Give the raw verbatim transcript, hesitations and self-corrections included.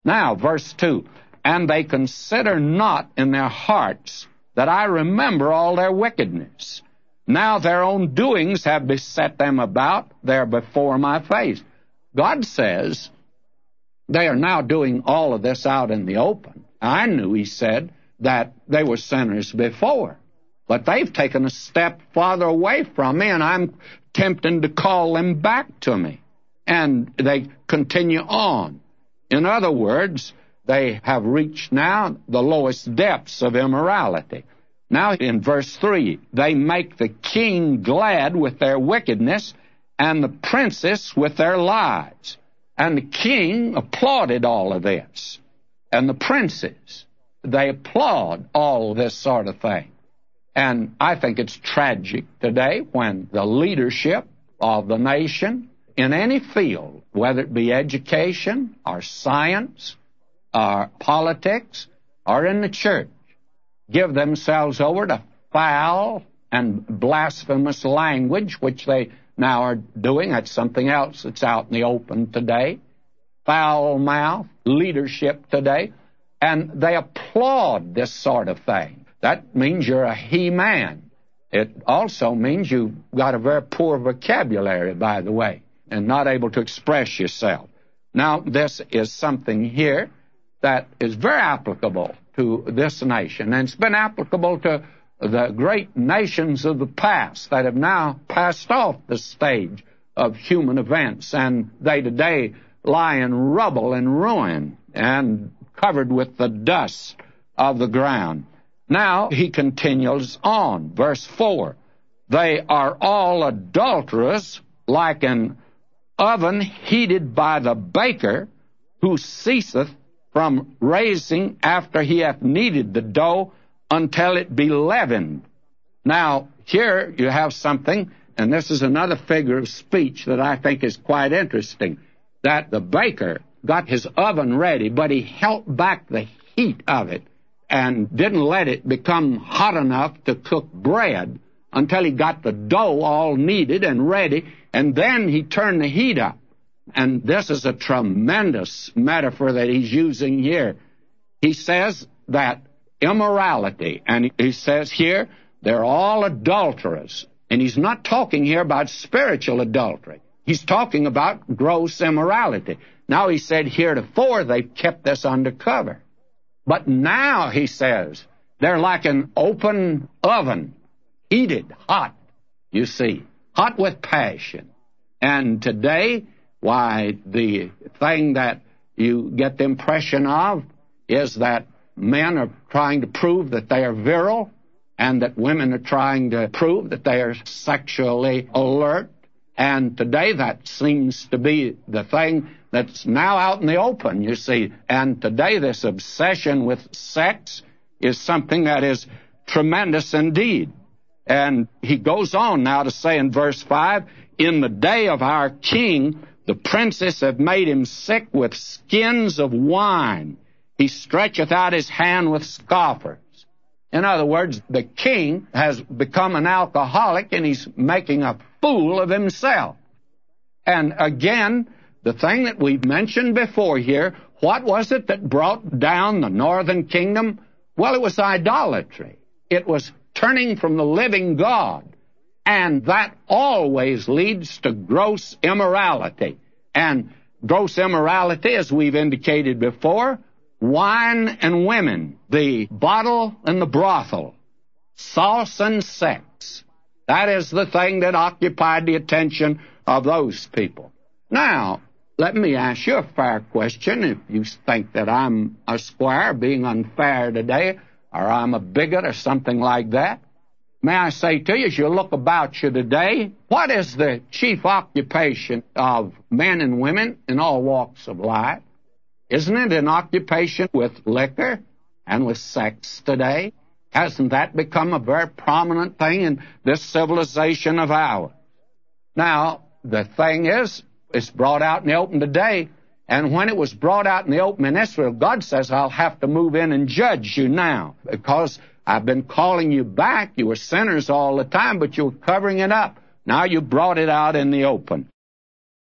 Now, verse two, and they consider not in their hearts that I remember all their wickedness. Now their own doings have beset them about, they're before my face. God says they are now doing all of this out in the open. I knew, he said, that they were sinners before, but they've taken a step farther away from me, and I'm tempting to call them back to me. And they continue on. In other words, they have reached now the lowest depths of immorality. Now in verse three, they make the king glad with their wickedness, and the princess with their lies. And the king applauded all of this. And the princes, they applaud all this sort of thing. And I think it's tragic today when the leadership of the nation in any field, whether it be education or science or politics or in the church, give themselves over to foul and blasphemous language, which they now are doing. That's something else that's out in the open today. Foul mouth leadership today. And they applaud this sort of thing. That means you're a he-man. It also means you've got a very poor vocabulary, by the way, and not able to express yourself. Now, this is something here that is very applicable to this nation, and it's been applicable to the great nations of the past that have now passed off the stage of human events, and they today lie in rubble and ruin and covered with the dust of the ground. Now he continues on, verse four. They are all adulterous, like an oven heated by the baker, who ceaseth from raising after he hath kneaded the dough until it be leavened. Now, here you have something, and this is another figure of speech that I think is quite interesting, that the baker got his oven ready, but he held back the heat of it and didn't let it become hot enough to cook bread until he got the dough all kneaded and ready, and then he turned the heat up. And this is a tremendous metaphor that he's using here. He says that immorality, and he says here, they're all adulterous. And he's not talking here about spiritual adultery. He's talking about gross immorality. Now, he said heretofore they've kept this under cover. But now, he says, they're like an open oven, heated, hot, you see, hot with passion. And today, why, the thing that you get the impression of is that men are trying to prove that they are virile, and that women are trying to prove that they are sexually alert. And today that seems to be the thing that's now out in the open, you see. And today this obsession with sex is something that is tremendous indeed. And he goes on now to say in verse five, in the day of our king, the princes have made him sick with skins of wine. He stretcheth out his hand with scoffers. In other words, the king has become an alcoholic, and he's making a fool of himself. And again, the thing that we've mentioned before here, what was it that brought down the northern kingdom? Well, it was idolatry. It was turning from the living God. And that always leads to gross immorality. And gross immorality, as we've indicated before, wine and women, the bottle and the brothel, sauce and sex. That is the thing that occupied the attention of those people. Now, let me ask you a fair question. If you think that I'm a squire being unfair today, or I'm a bigot or something like that, may I say to you, as you look about you today, what is the chief occupation of men and women in all walks of life? Isn't it an occupation with liquor and with sex today? Hasn't that become a very prominent thing in this civilization of ours? Now, the thing is, it's brought out in the open today, and when it was brought out in the open in Israel, God says, I'll have to move in and judge you now, because I've been calling you back. You were sinners all the time, but you were covering it up. Now you brought it out in the open.